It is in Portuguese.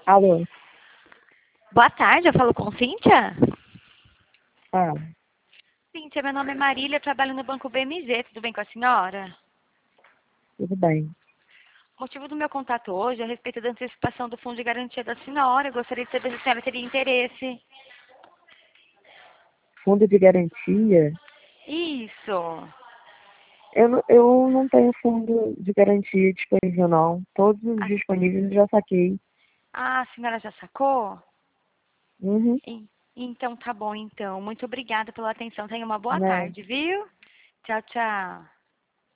Alô? Boa tarde, eu falo com Cíntia? Ah, Cíntia, meu nome é Marília, eu trabalho no Banco BMG, tudo bem com a senhora? tudo bem. O motivo do meu contato hoje é a respeito da antecipação do fundo de garantia da senhora. Eu gostaria de saber se a senhora teria interesse. Fundo de garantia? Isso. Eu não tenho fundo de garantia disponível, não. Todos os A, disponíveis eu já saquei. a senhora já sacou? Uhum, Então tá bom, então. Muito obrigada pela atenção. Tenha uma boa né? tarde, viu? Tchau, tchau.